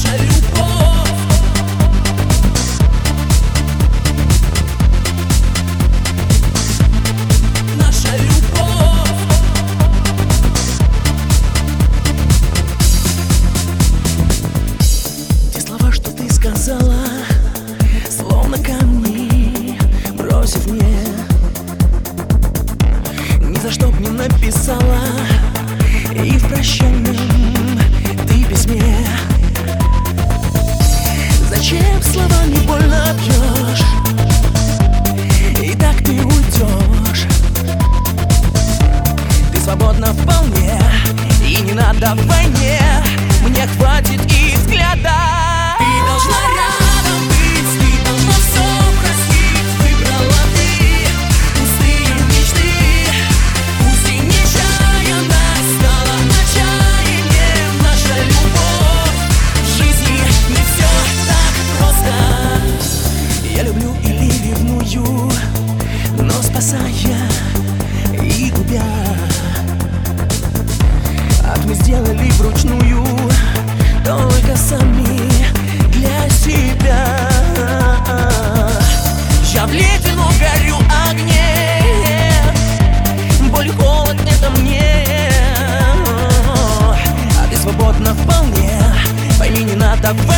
наша любовь. Наша любовь. Те слова, что ты сказала, словно камни, бросив мне, ни за что б не написала и в прощальном ты письме. Зачем словами больно бьешь, и так ты уйдешь? Ты свободна вполне, и не надо в войне, мне хватит и взгляда. Ты должна рядом быть, ты должна все простить. Выбрала ты пустые мечты, пусть и нечаянно стала отчаянием. Наша любовь в жизни не все так просто. Я люблю или ревную, но спасая и губя. Ах, мы сделали вручную только сами для себя. Я в ледяном горю огне, боль, холод — это мне. А ты свободна вполне, пойми, не надо